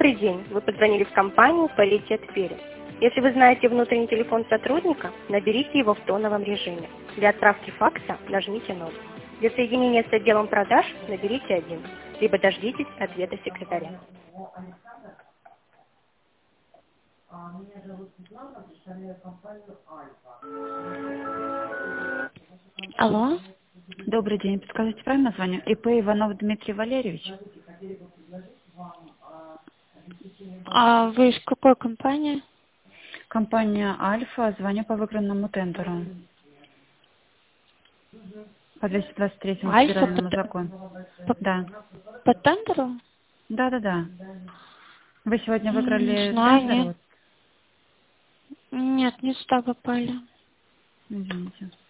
Добрый день. Вы позвонили в компанию «Паритет Перец». Если вы знаете внутренний телефон сотрудника, наберите его в тоновом режиме. Для отправки факса нажмите 0. Для соединения с отделом продаж наберите 1. Либо дождитесь ответа секретаря. Алло, Добрый день. Подскажите, правильно звоню? ИП Иванов Дмитрий Валерьевич. а вы из какой компании? Компания Альфа. Звоню по выигранному тендеру. По 223 Альфа федеральному закону. по, Да. по тендеру? Да. Вы сегодня Не выиграли знаю, тендер? нет. Вот. Нет, не сюда попали. Извините.